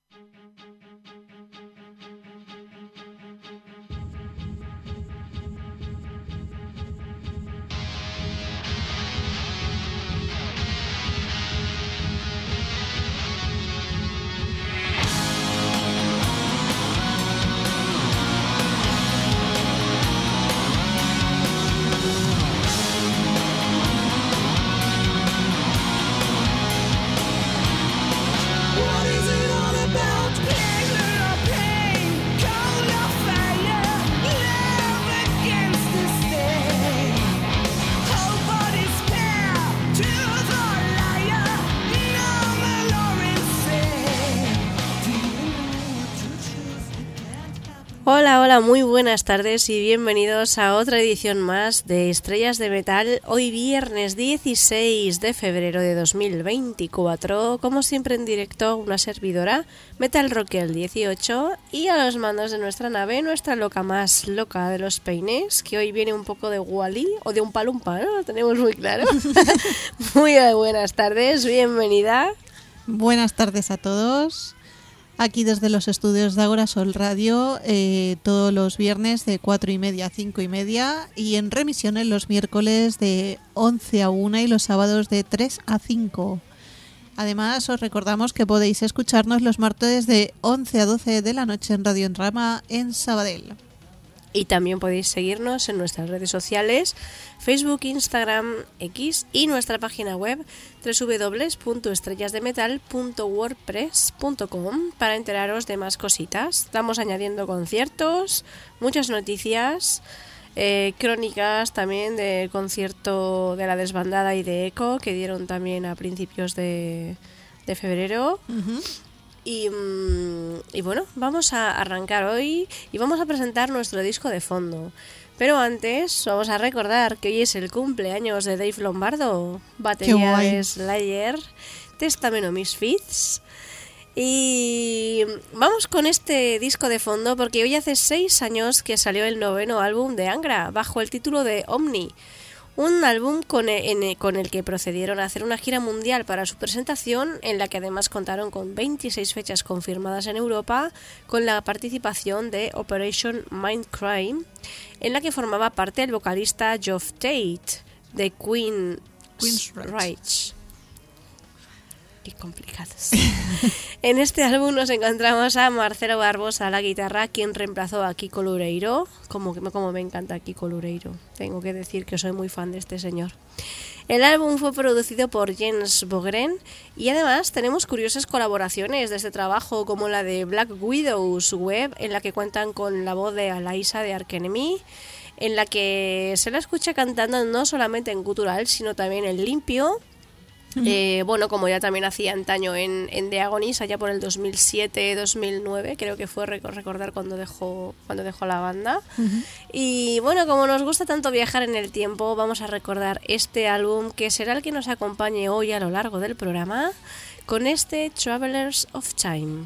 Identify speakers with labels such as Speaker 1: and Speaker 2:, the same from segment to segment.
Speaker 1: Hola, hola, muy buenas tardes y bienvenidos a otra edición más de Estrellas de Metal. Hoy viernes 16 de febrero de 2024, como siempre en directo, una servidora, Metal Rocker 18, y a los mandos de nuestra nave, nuestra loca más loca de los peines, que hoy viene un poco de Wally o de un palumpa, ¿no? Lo tenemos muy claro. Muy buenas tardes, bienvenida.
Speaker 2: Buenas tardes a todos. Aquí desde los estudios de Agora Sol Radio, todos los viernes de 4:30 a 5:30 y en remisiones los miércoles de 11 a 1 y los sábados de 3 a 5. Además, os recordamos que podéis escucharnos los martes de 11 a 12 de la noche en Radio Enrama en Sabadell.
Speaker 1: Y también podéis seguirnos en nuestras redes sociales, Facebook, Instagram, X y nuestra página web www.estrellasdemetal.wordpress.com para enteraros de más cositas. Estamos añadiendo conciertos, muchas noticias, crónicas también del concierto de la desbandada y de Eco que dieron también a principios de febrero. Uh-huh. Y bueno, vamos a arrancar hoy y vamos a presentar nuestro disco de fondo. Pero antes vamos a recordar que hoy es el cumpleaños de Dave Lombardo, batería de Slayer, Testamento Misfits. Y vamos con este disco de fondo porque hoy hace 6 años que salió el 9º álbum de Angra bajo el título de Omni. Un álbum con el que procedieron a hacer una gira mundial para su presentación, en la que además contaron con 26 fechas confirmadas en Europa, con la participación de Operation Mindcrime, en la que formaba parte el vocalista Geoff Tate, de Queensrÿche. Qué complicados. En este álbum nos encontramos a Marcelo Barbosa a la guitarra, quien reemplazó a Kiko Loureiro. Como me encanta Kiko Loureiro. Tengo que decir que soy muy fan de este señor. El álbum fue producido por Jens Bogren y además tenemos curiosas colaboraciones de este trabajo, como la de Black Widow's Web, en la que cuentan con la voz de Alaisa de Arch Enemy, en la que se la escucha cantando no solamente en gutural, sino también en limpio. Bueno, como ya también hacía antaño en The Agonies, allá por el 2007-2009, creo que fue recordar cuando dejó la banda. Uh-huh. Y bueno, como nos gusta tanto viajar en el tiempo, vamos a recordar este álbum, que será el que nos acompañe hoy a lo largo del programa, con este Travelers of Time.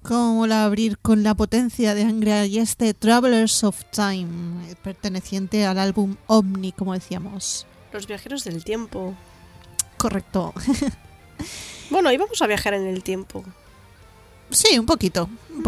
Speaker 2: Cómo la abrir con la potencia de Angra y este Travelers of Time, perteneciente al álbum Omni, como decíamos.
Speaker 1: Los viajeros del tiempo.
Speaker 2: Correcto.
Speaker 1: Bueno, íbamos a viajar en el tiempo.
Speaker 2: Sí, un poquito.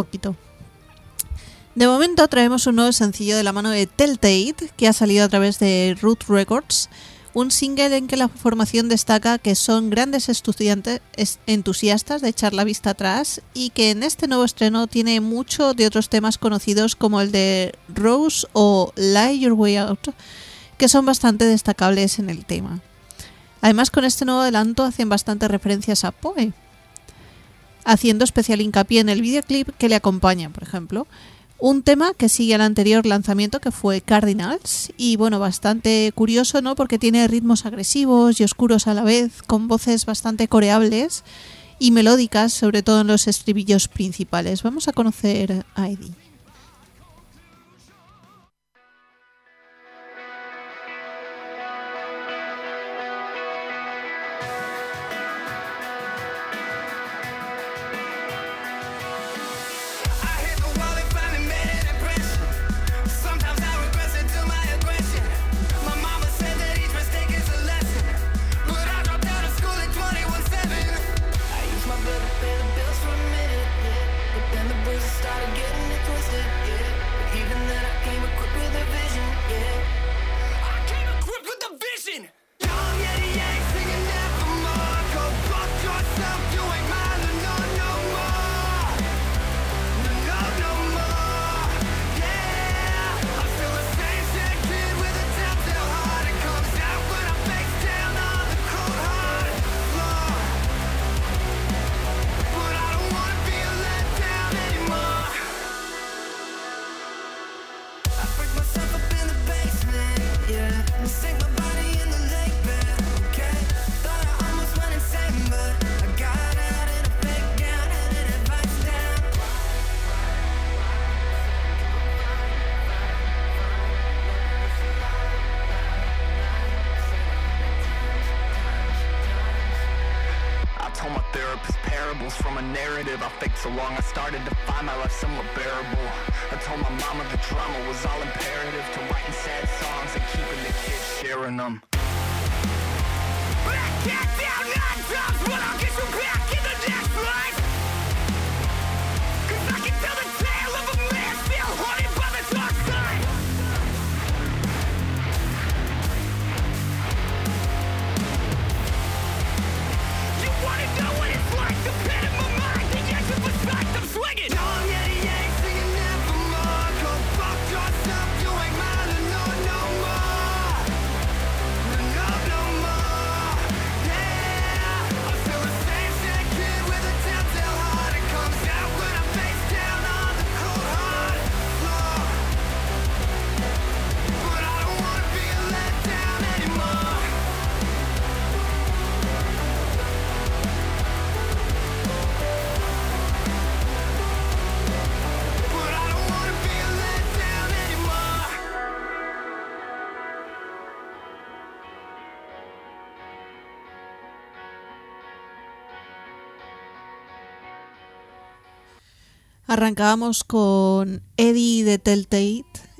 Speaker 2: De momento traemos un nuevo sencillo de la mano de Telltale, que ha salido a través de Root Records. Un single en que la formación destaca que son grandes estudiantes entusiastas de echar la vista atrás y que en este nuevo estreno tiene mucho de otros temas conocidos como el de Rose o Lie Your Way Out, que son bastante destacables en el tema. Además, con este nuevo adelanto hacen bastantes referencias a Poe, haciendo especial hincapié en el videoclip que le acompaña, por ejemplo. Un tema que sigue al anterior lanzamiento, que fue Cardinals, y bueno, bastante curioso, ¿no? Porque tiene ritmos agresivos y oscuros a la vez, con voces bastante coreables y melódicas, sobre todo en los estribillos principales. Vamos a conocer a Eddie.
Speaker 3: From a narrative I faked so long I started to find my life somewhat bearable. I told my mama the drama was all imperative to writing sad songs and keeping the kids sharing them. But I can't down 9 times, but I'll get you back in the next life. 'Cause I can tell the tale of a man still haunted by the dark side. You wanna know what it's like to pen in my mind, the edge of a sight I'm swinging. John Yeti ain't singing nevermore. Go fuck yourself, you ain't mine no more. No more. Yeah, I'm still the same sad kid with a telltale heart. It comes out when I'm face down on the cold hard floor. But I don't wanna be let down anymore.
Speaker 2: Arrancábamos con Eddie de Telltale,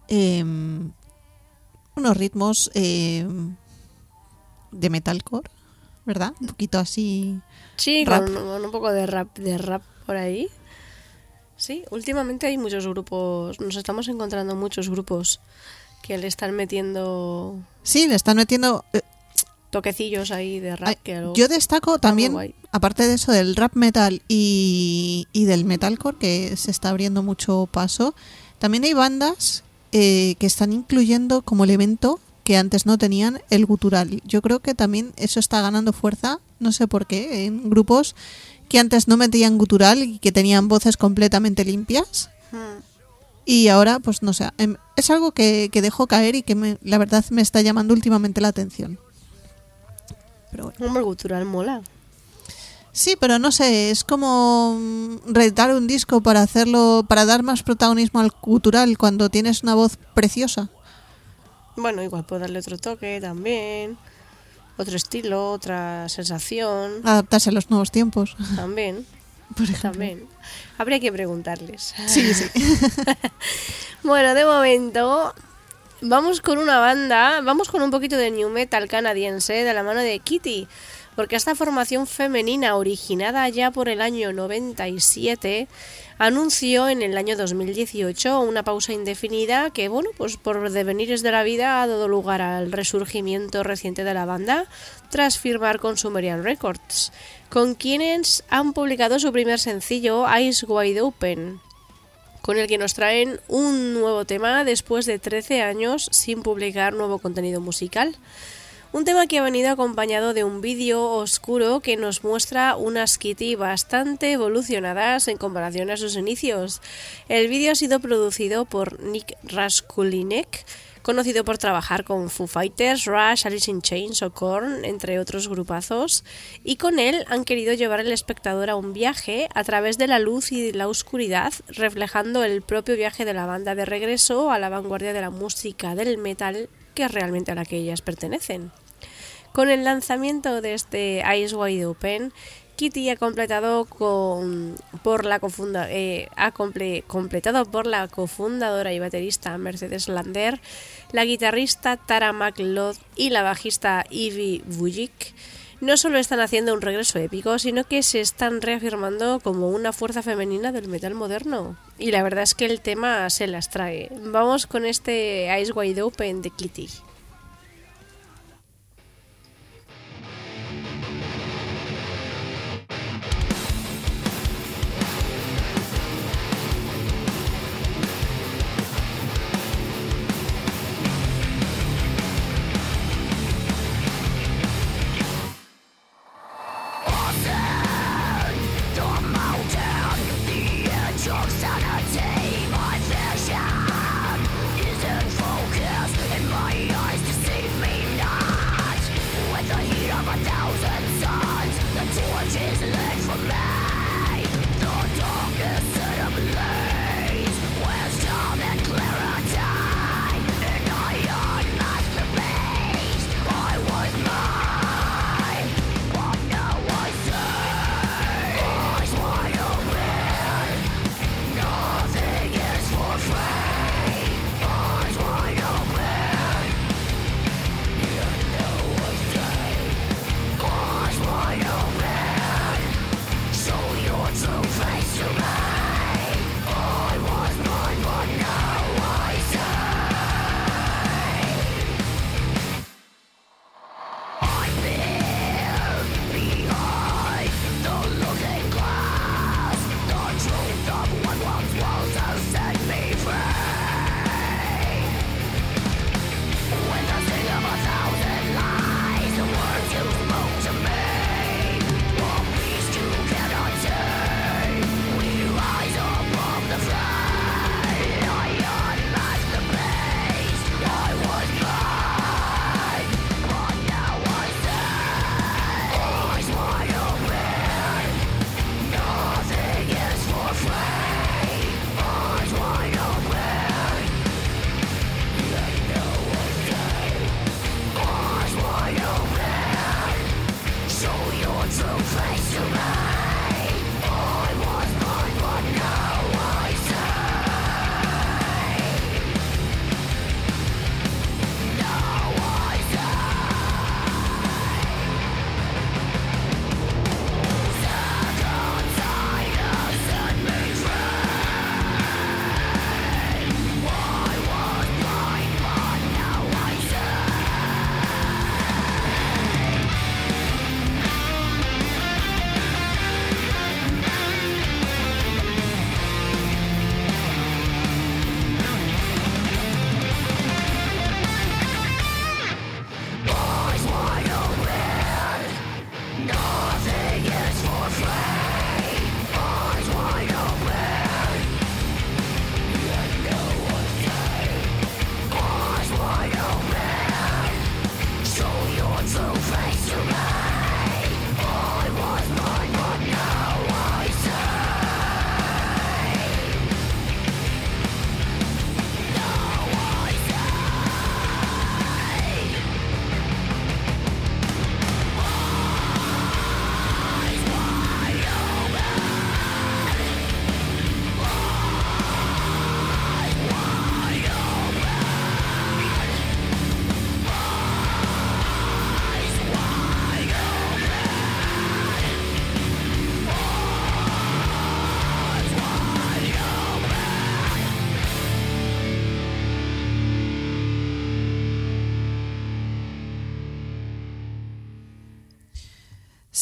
Speaker 2: unos ritmos de metalcore, ¿verdad? Un poquito así.
Speaker 1: Sí,
Speaker 2: rap.
Speaker 1: con un poco de rap por ahí. Sí, últimamente hay muchos grupos, nos estamos encontrando muchos grupos que le están metiendo
Speaker 2: Sí, le están metiendo.
Speaker 1: toquecillos ahí de rap.
Speaker 2: Yo destaco también,
Speaker 1: muy guay.
Speaker 2: aparte de eso, del rap metal y del metalcore, que se está abriendo mucho paso, también hay bandas que están incluyendo como elemento que antes no tenían el gutural. Yo creo que también eso está ganando fuerza, no sé por qué, en grupos que antes no metían gutural y que tenían voces completamente limpias. Y ahora, pues no sé, es algo que dejo caer y que la verdad me está llamando últimamente la atención. Pero bueno.
Speaker 1: Hombre, gutural mola.
Speaker 2: Sí, pero no sé, es como reeditar un disco para hacerlo, para dar más protagonismo al gutural cuando tienes una voz preciosa.
Speaker 1: Bueno, igual puedo darle otro toque también, otro estilo, otra sensación
Speaker 2: Adaptarse a los nuevos tiempos.
Speaker 1: también.
Speaker 2: por ejemplo.
Speaker 1: También. Habría que preguntarles.
Speaker 2: Sí, sí.
Speaker 1: Bueno, de momento vamos con una banda, vamos con un poquito de new metal canadiense de la mano de Kitty, porque esta formación femenina originada ya por el año 97 anunció en el año 2018 una pausa indefinida que, bueno, pues por devenires de la vida ha dado lugar al resurgimiento reciente de la banda tras firmar con Sumerian Records, con quienes han publicado su primer sencillo Eyes Wide Open, con el que nos traen un nuevo tema después de 13 años sin publicar nuevo contenido musical. Un tema que ha venido acompañado de un vídeo oscuro que nos muestra unas Kitty bastante evolucionadas en comparación a sus inicios. El vídeo ha sido producido por Nick Raskulinek, conocido por trabajar con Foo Fighters, Rush, Alice in Chains o Korn, entre otros grupazos, y con él han querido llevar al espectador a un viaje a través de la luz y la oscuridad, reflejando el propio viaje de la banda de regreso a la vanguardia de la música del metal, que es realmente a la que ellas pertenecen. Con el lanzamiento de este Eyes Wide Open, Kitty ha completado por la cofundadora y baterista Mercedes Lander, la guitarrista Tara McLeod y la bajista Ivy Vujic. No solo están haciendo un regreso épico, sino que se están reafirmando como una fuerza femenina del metal moderno. Y la verdad es que el tema se las trae. Vamos con este Eyes Wide Open de Kitty.
Speaker 3: So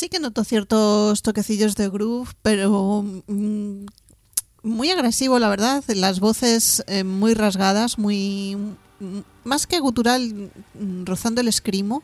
Speaker 2: Sí que noto ciertos toquecillos de groove, pero muy agresivo, la verdad. Las voces muy rasgadas, muy más que gutural, rozando el escrimo.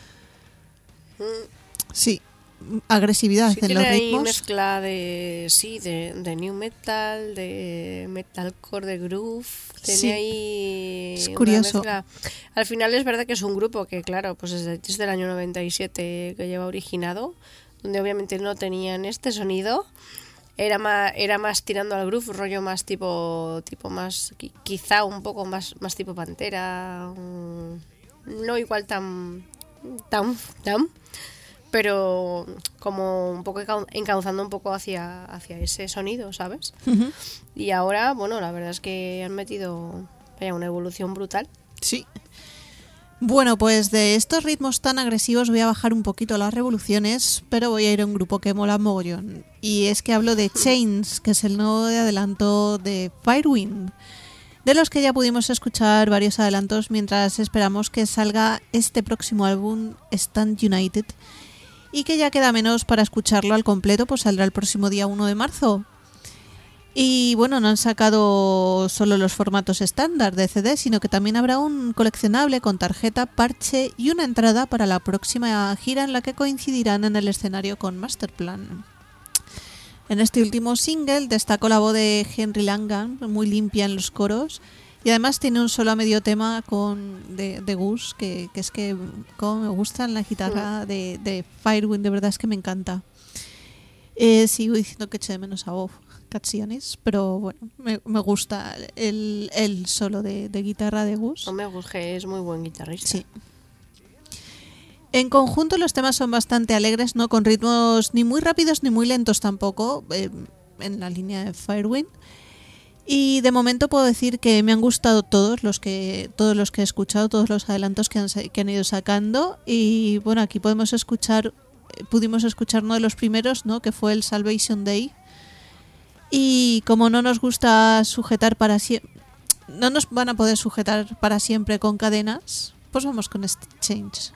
Speaker 2: Sí, agresividad
Speaker 1: Sí,
Speaker 2: en los
Speaker 1: tiene ahí
Speaker 2: ritmos.
Speaker 1: mezcla de new metal, de metalcore, de groove. Tiene
Speaker 2: Sí,
Speaker 1: ahí
Speaker 2: es
Speaker 1: una
Speaker 2: curioso.
Speaker 1: mezcla. Al final es verdad que es un grupo que, claro, pues desde el año 97 que lleva originado, donde obviamente no tenían este sonido. Era más tirando al groove, rollo más tipo más, quizá un poco más tipo Pantera. No igual tan, pero como un poco encauzando un poco hacia ese sonido, ¿sabes?
Speaker 2: Ujú.
Speaker 1: Y ahora, bueno, la verdad es que han metido una evolución brutal.
Speaker 2: Sí. Bueno, pues de estos ritmos tan agresivos voy a bajar un poquito las revoluciones, pero voy a ir a un grupo que mola mogollón. Y es que hablo de Chains, que es el nuevo adelanto de Firewind, de los que ya pudimos escuchar varios adelantos mientras esperamos que salga este próximo álbum, Stand United, y que ya queda menos para escucharlo al completo, pues saldrá el próximo día 1 de marzo. Y bueno, no han sacado solo los formatos estándar de CD, sino que también habrá un coleccionable con tarjeta, parche y una entrada para la próxima gira en la que coincidirán en el escenario con Masterplan. En este último single destacó la voz de Henry Langan, muy limpia en los coros, y además tiene un solo a medio tema de Gus, que es que como me gusta la guitarra de Firewind, de verdad es que me encanta. Sigo diciendo que eché de menos a Bob Katsionis, pero bueno, me gusta el solo de guitarra de Gus.
Speaker 1: No me gusta, es muy buen guitarrista.
Speaker 2: Sí. En conjunto los temas son bastante alegres, no con ritmos ni muy rápidos ni muy lentos tampoco, en la línea de Firewind. Y de momento puedo decir que me han gustado todos los que he escuchado, todos los adelantos que han ido sacando. Y bueno, aquí pudimos escuchar uno de los primeros, ¿no? Que fue el Salvation Day. Y como no nos gusta sujetar para siempre, no nos van a poder sujetar para siempre con cadenas, pues vamos con este Change.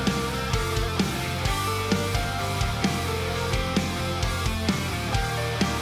Speaker 3: Change.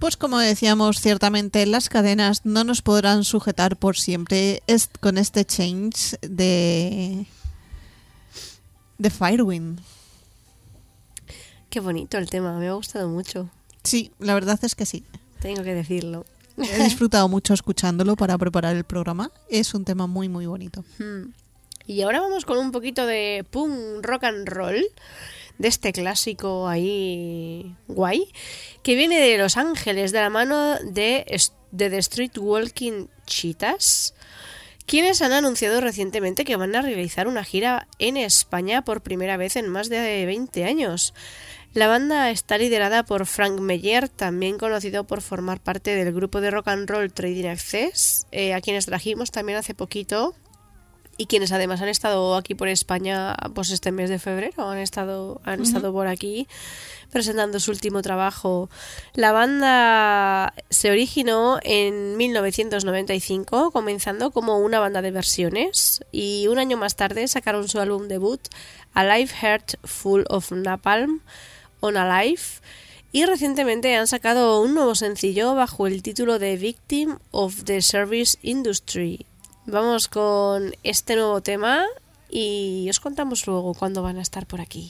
Speaker 2: Pues como decíamos, ciertamente las cadenas no nos podrán sujetar por siempre con este change de Firewind.
Speaker 1: Qué bonito el tema, me ha gustado mucho.
Speaker 2: Sí, la verdad es que sí.
Speaker 1: Tengo que decirlo.
Speaker 2: He disfrutado mucho escuchándolo para preparar el programa. Es un tema muy, muy bonito.
Speaker 1: Y ahora vamos con un poquito de punk rock and roll, de este clásico ahí guay, que viene de Los Ángeles, de la mano de The Street Walking Cheetahs, quienes han anunciado recientemente que van a realizar una gira en España por primera vez en más de 20 años. La banda está liderada por Frank Meyer, también conocido por formar parte del grupo de rock and roll Trading Access, a quienes trajimos también hace poquito, y quienes además han estado aquí por España pues este mes de febrero, han estado por aquí presentando su último trabajo. La banda se originó en 1995, comenzando como una banda de versiones, y un año más tarde sacaron su álbum debut, A Live Heart Full of Napalm on Alive, y recientemente han sacado un nuevo sencillo bajo el título de Victim of the Service Industry. Vamos con este nuevo tema y os contamos luego cuándo van a estar por aquí.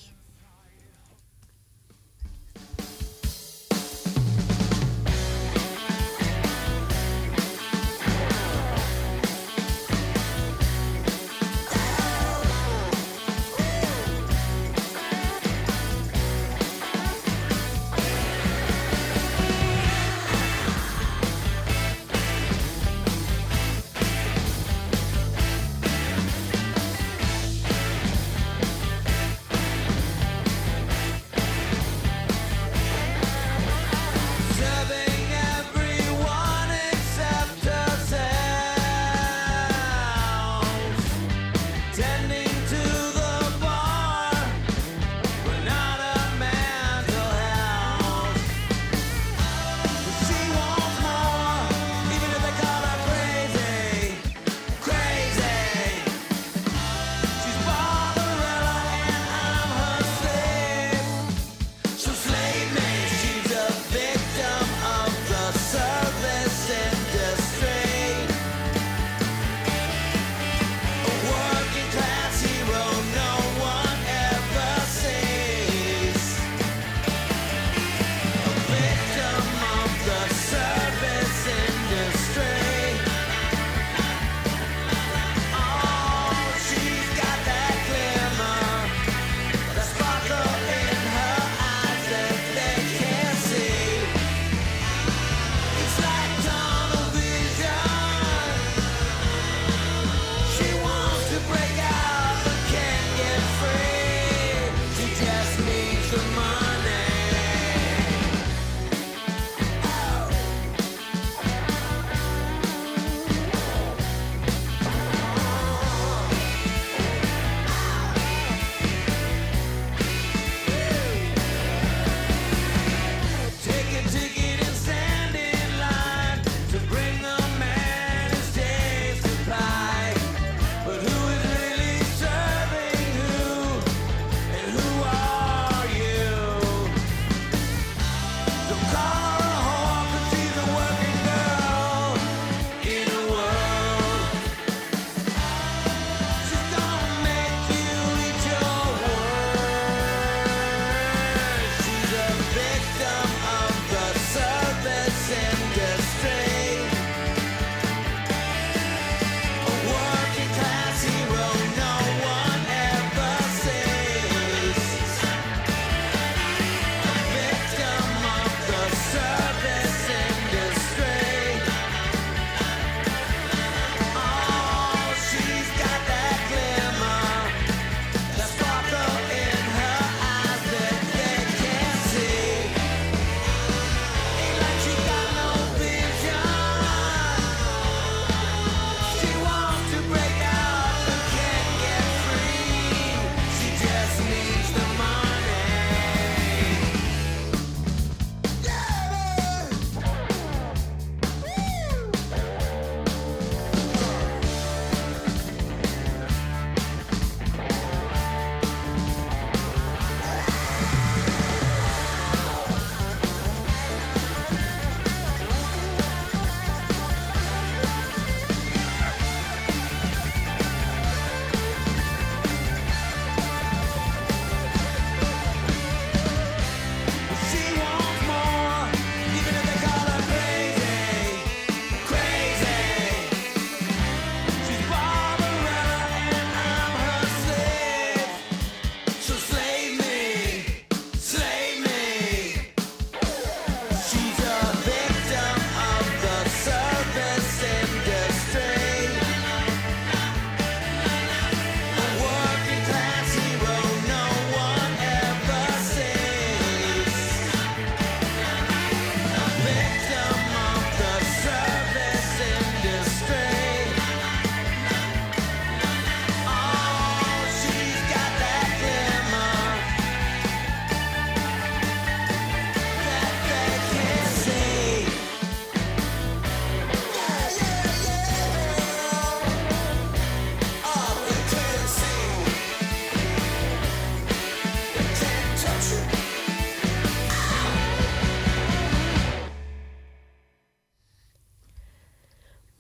Speaker 3: Serving everyone except ourselves. Tending to the bar, we're not a mental health. She wants more, even if they call her crazy, crazy. She's Barbarella and I'm her slave. She'll slave me. She's a victim of the service industry. A working class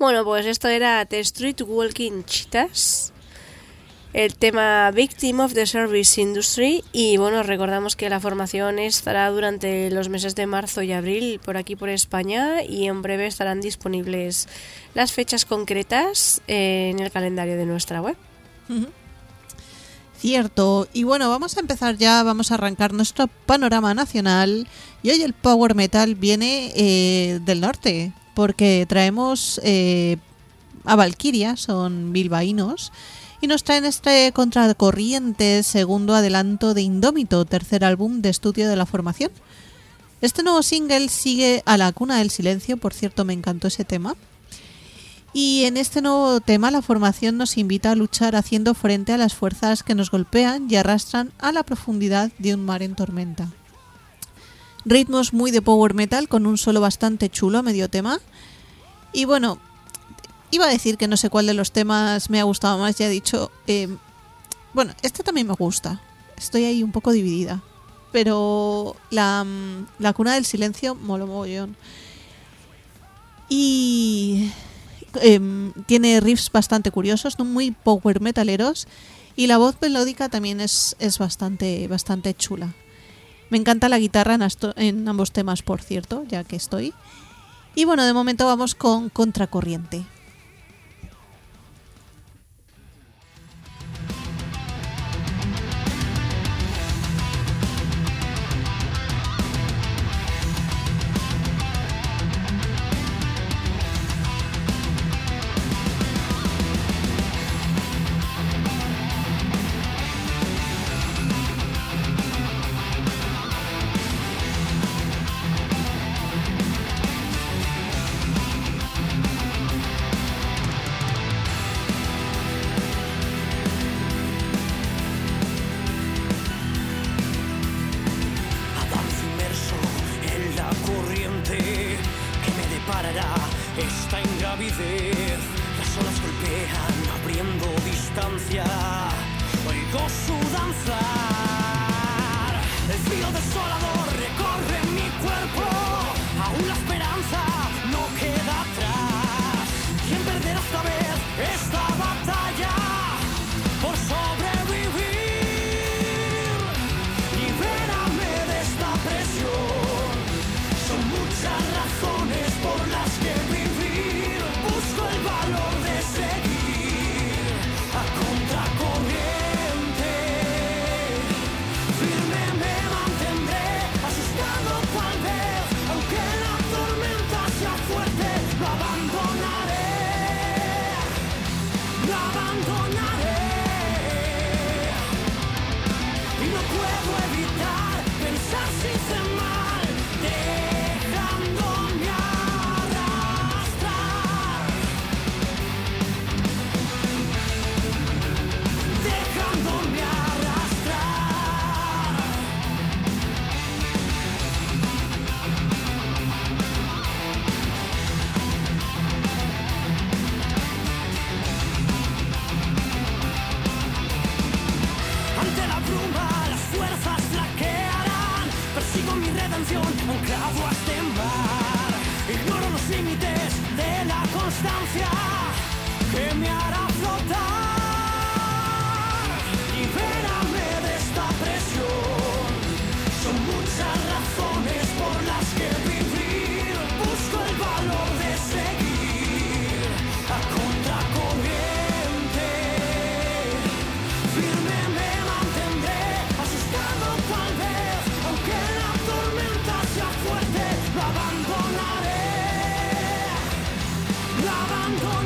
Speaker 1: Bueno, pues esto era The Street Walking Cheetahs, el tema Victim of the Service Industry. Y bueno, recordamos que la formación estará durante los meses de marzo y abril por aquí por España, y en breve estarán disponibles las fechas concretas en el calendario de nuestra web.
Speaker 2: Cierto. Y bueno, vamos a empezar ya, vamos a arrancar nuestro panorama nacional. Y hoy el Power Metal viene del norte, porque traemos a Valkyria, son bilbaínos, y nos traen este Contracorriente, segundo adelanto de Indómito, tercer álbum de estudio de la formación. Este nuevo single sigue a La Cuna del Silencio, por cierto me encantó ese tema. Y en este nuevo tema la formación nos invita a luchar haciendo frente a las fuerzas que nos golpean y arrastran a la profundidad de un mar en tormenta. Ritmos muy de power metal con un solo bastante chulo a medio tema. Y bueno, iba a decir que no sé cuál de los temas me ha gustado más, ya he dicho. Bueno, este también me gusta. Estoy ahí un poco dividida. Pero la Cuna del Silencio moló mogollón. Y tiene riffs bastante curiosos, no muy power metaleros. Y la voz melódica también es bastante chula. Me encanta la guitarra en ambos temas, por cierto, ya que estoy. Y bueno, de momento vamos con Contracorriente.
Speaker 3: Avanzo inmerso en la corriente que me deparará esta ingravidez. Las olas golpean abriendo distancia, oigo su danzar. El frío desolador recorre mi cuerpo, aún la esperanza no queda atrás. ¿Quién perderá esta vez esta batalla por sobrevivir? Libérame de esta presión. Son muchas razones por las que vivir. Busco el valor de seguir a contracorriente. Firme me mantendré, asustado tal vez, aunque la tormenta sea fuerte. Lo abandonaré, lo abandonaré. Y no puedo evitar pensar si hice mal, dejándome arrastrar, dejándome arrastrar. Ante la bruma las fuerzas flaquearán. Persigo mi redención anclado a este mar. Ignoro los límites de la constancia que me hará flotar. Libérame de esta presión. Son muchas razones por las que vivir. Busco el valor de seguir a contracorriente. Firme me mantendré, asustado tal vez, aunque la tormenta sea fuerte. Lo abandonaré, lo abandonaré.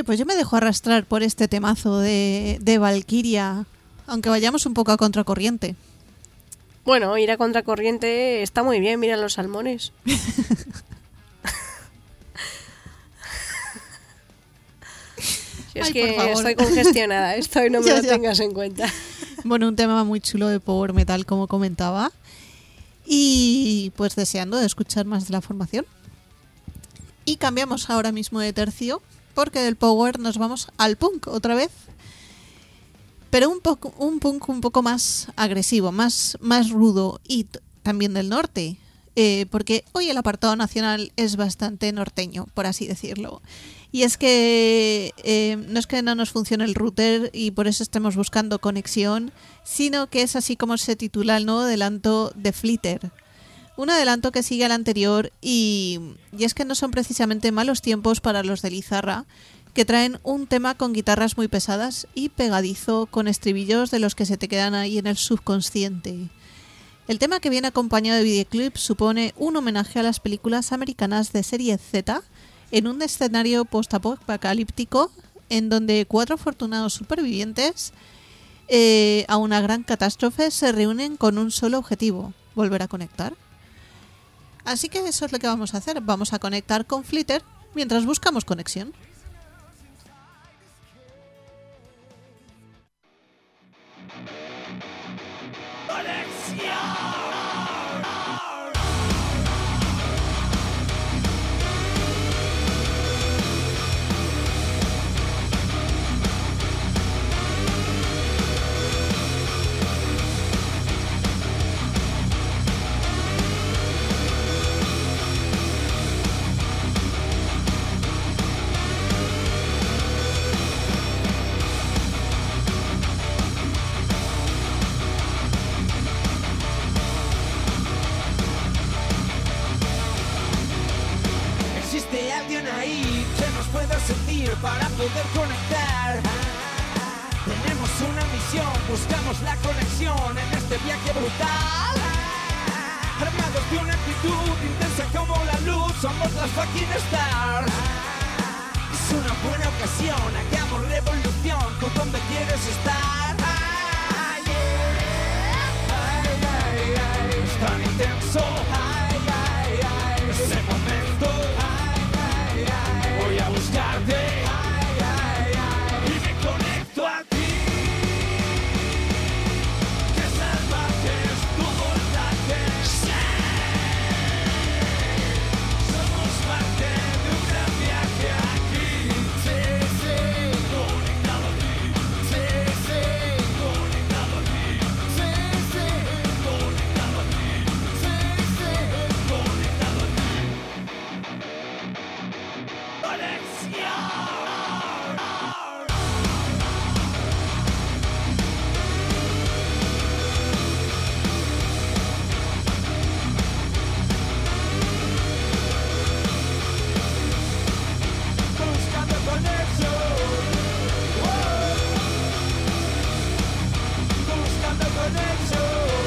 Speaker 2: Oye, pues yo me dejo arrastrar por este temazo de Valkyria, aunque vayamos un poco a contracorriente.
Speaker 1: Bueno, ir a contracorriente está muy bien, mira los salmones. Si es
Speaker 2: Ay,
Speaker 1: que
Speaker 2: por favor.
Speaker 1: estoy congestionada, esto y no me
Speaker 2: Ya,
Speaker 1: lo
Speaker 2: ya.
Speaker 1: tengas en cuenta.
Speaker 2: Bueno, un tema muy chulo de power metal, como comentaba. Y pues deseando de escuchar más de la formación. Y cambiamos ahora mismo de tercio, porque del power nos vamos al punk otra vez. Pero un punk un poco más agresivo, más rudo y también del norte. Porque hoy el apartado nacional es bastante norteño, por así decirlo. Y es que no es que no nos funcione el router y por eso estemos buscando conexión, sino que es así como se titula el nuevo adelanto de Flitter. Un adelanto que sigue al anterior y es que no son precisamente malos tiempos para los de Lizarra, que traen un tema con guitarras muy pesadas y pegadizo con estribillos de los que se te quedan ahí en el subconsciente. El tema, que viene acompañado de videoclip, supone un homenaje a las películas americanas de serie Z en un escenario post-apocalíptico en donde 4 afortunados supervivientes a una gran catástrofe se reúnen con un solo objetivo: volver a conectar. Así que eso es lo que vamos a hacer. Vamos a conectar con Flitter mientras buscamos conexión.
Speaker 3: ¿Existe alguien ahí que nos pueda sentir para poder conectar? Tenemos una misión, buscamos la conexión en este viaje brutal. Armados de una actitud intensa como la luz, somos las fucking stars. Es una buena ocasión, hagamos revolución, ¿tú dónde quieres estar? Es tan intenso ese momento. Voy a buscarte y me conecto a ti. Que salvaje es tu voltaje. Somos parte de un gran viaje aquí. Sí, sí, conectado a ti. Sí, sí, conectado a ti. Sí, sí, conectado a ti. Sí, sí, conectado a ti. Buscando conexión. Buscando conexión.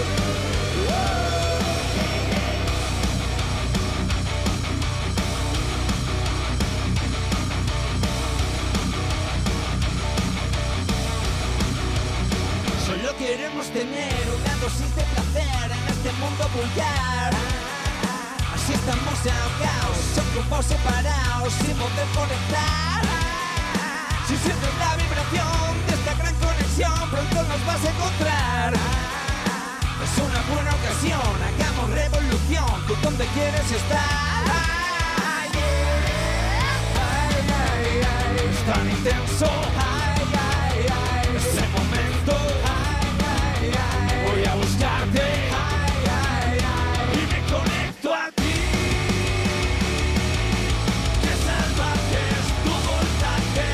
Speaker 3: Solo queremos tener una dosis de placer en este mundo vulgar. Así estamos ahogados, ocupados, separados, sin poder conectar. Si sientes la vibración de esta gran conexión, pronto nos vas a encontrar. Es una buena ocasión, hagamos revolución, ¿tú dónde quieres estar? Es tan intenso ese momento. Voy a buscarte y me conecto a ti. Que salvaje es tu voltaje.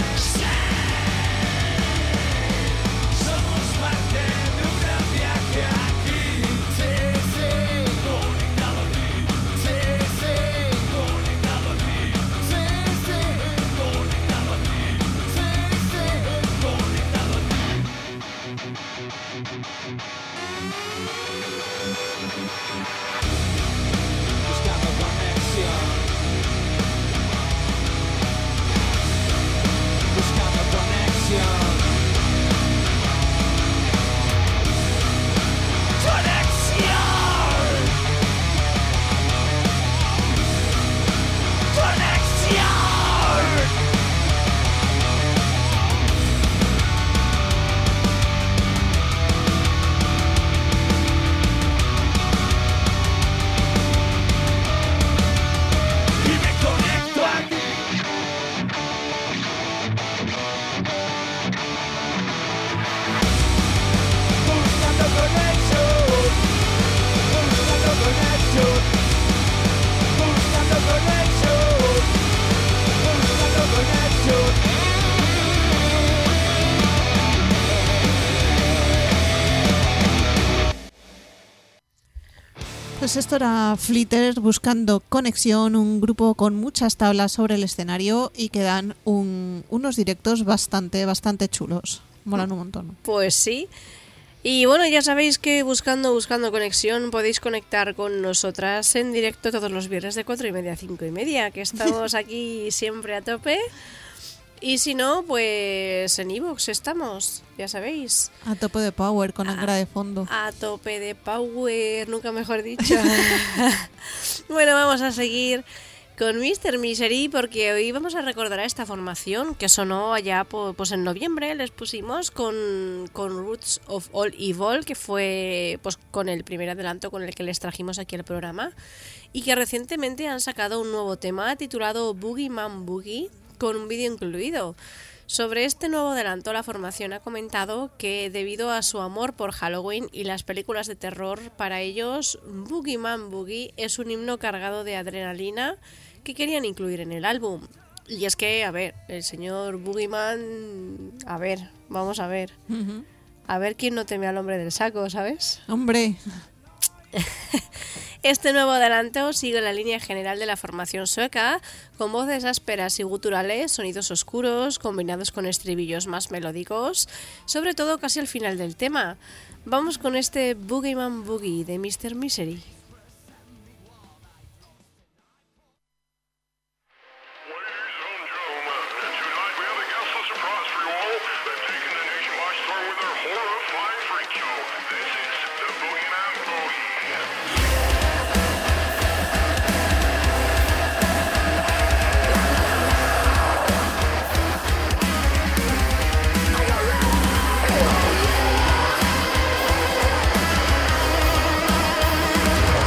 Speaker 3: Somos parte de un gran viaje aquí. Sí, sí, conectado a ti. Sí, sí, conectado a ti. Sí, sí, conectado a ti. Sí, sí,
Speaker 2: Pues esto era Flitter buscando conexión, un grupo con muchas tablas sobre el escenario y que dan unos directos bastante chulos. Molan un montón.
Speaker 1: Pues sí. Y bueno, ya sabéis que buscando conexión podéis conectar con nosotras en directo todos los viernes de 4:30 a 5:30, que estamos aquí siempre a tope. Y si no, pues en iVoox estamos, ya sabéis.
Speaker 2: A tope de power con Angra de fondo.
Speaker 1: A tope de power, nunca mejor dicho. Bueno, vamos a seguir con Mr. Misery porque hoy vamos a recordar a esta formación que sonó allá pues en noviembre. Les pusimos con Roots of All Evil, que fue pues con el primer adelanto con el que les trajimos aquí al programa, y que recientemente han sacado un nuevo tema titulado Boogie Man Boogie, con un vídeo incluido. Sobre este nuevo adelanto, la formación ha comentado que debido a su amor por Halloween y las películas de terror, para ellos Boogie Man Boogie es un himno cargado de adrenalina que querían incluir en el álbum. Y es que, a ver, el señor Boogeyman, a ver, vamos a ver. A ver quién no teme al hombre del saco, ¿sabes?
Speaker 2: ¡Hombre!
Speaker 1: Este nuevo adelanto sigue la línea general de la formación sueca, con voces ásperas y guturales, sonidos oscuros, combinados con estribillos más melódicos, sobre todo casi al final del tema. Vamos con este Boogie Man Boogie de Mr. Misery.
Speaker 3: Boogie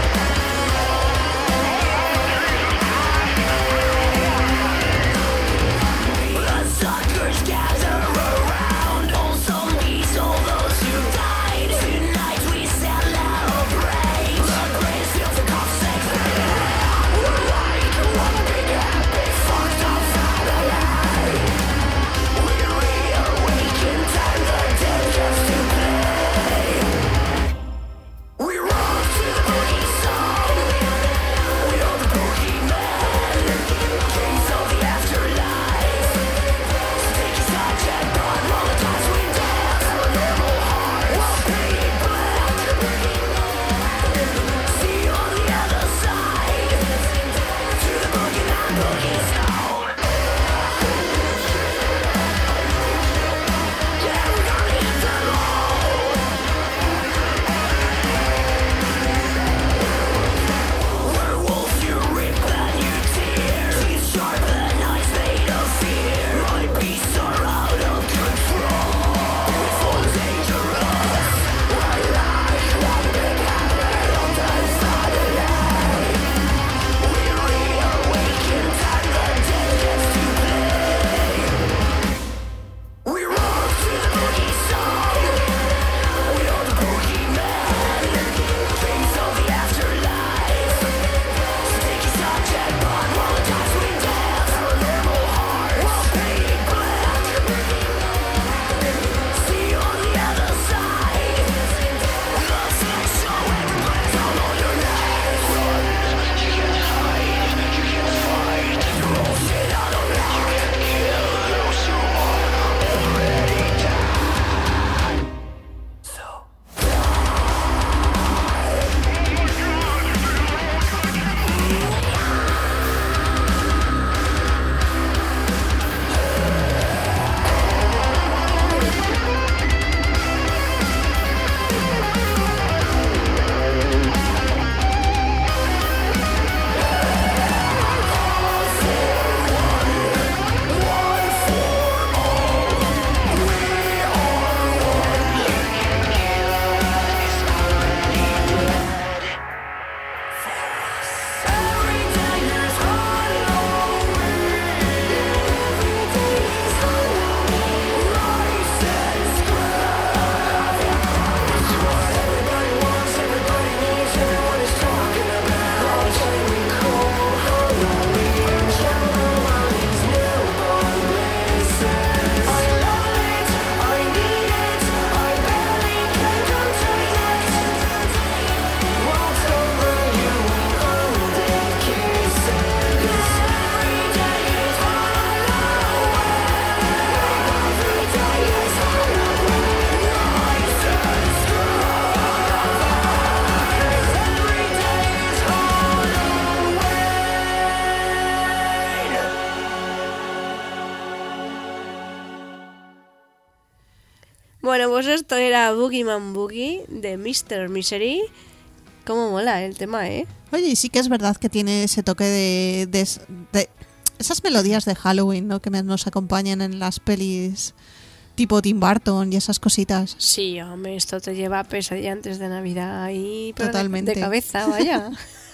Speaker 1: Bueno, pues esto era Boogeyman Boogie de Mr. Misery. Cómo mola el tema, ¿eh?
Speaker 2: Oye, y sí que es verdad que tiene ese toque de esas melodías de Halloween, ¿no? Que nos acompañan en las pelis tipo Tim Burton y esas cositas.
Speaker 1: Sí, hombre, esto te lleva a Pesadilla antes de Navidad y pero
Speaker 2: Totalmente.
Speaker 1: de cabeza, vaya.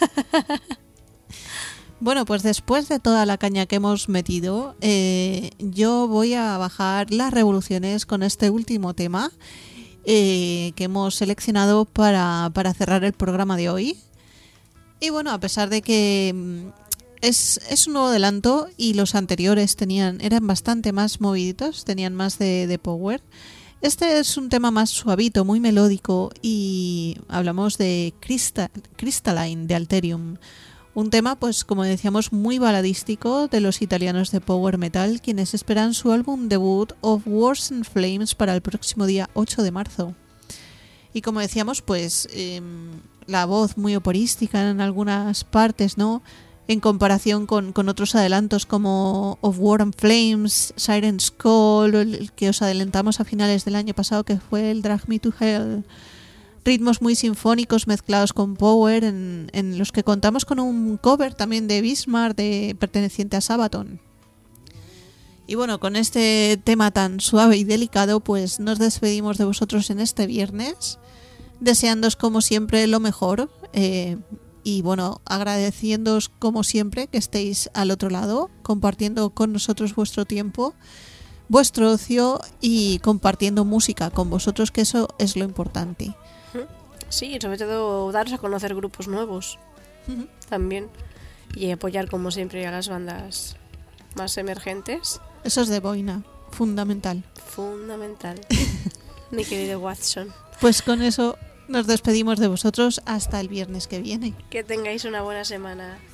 Speaker 2: Bueno, pues después de toda la caña que hemos metido, yo voy a bajar las revoluciones con este último tema que hemos seleccionado para cerrar el programa de hoy. Y bueno, a pesar de que es un nuevo adelanto y los anteriores eran bastante más moviditos, tenían más de power. Este es un tema más suavito, muy melódico, y hablamos de Crystalline de Alterium. Un tema, pues como decíamos, muy baladístico de los italianos de Power Metal, quienes esperan su álbum debut Of Wars and Flames para el próximo día 8 de marzo. Y como decíamos, pues la voz muy operística en algunas partes, ¿no? En comparación con otros adelantos como Of War and Flames, Siren's Call, el que os adelantamos a finales del año pasado, que fue el Drag Me to Hell. Ritmos muy sinfónicos mezclados con power, en los que contamos con un cover también de Bismarck perteneciente a Sabaton. Y bueno, con este tema tan suave y delicado, pues nos despedimos de vosotros en este viernes, deseándoos como siempre lo mejor, y bueno, agradeciéndoos como siempre que estéis al otro lado, compartiendo con nosotros vuestro tiempo, vuestro ocio y compartiendo música con vosotros, que eso es lo importante.
Speaker 1: Sí, sobre todo daros a conocer grupos nuevos también, y apoyar como siempre a las bandas más emergentes.
Speaker 2: Eso es de boina, fundamental.
Speaker 1: Fundamental. Mi querido Watson.
Speaker 2: Pues con eso nos despedimos de vosotros hasta el viernes que viene.
Speaker 1: Que tengáis una buena semana.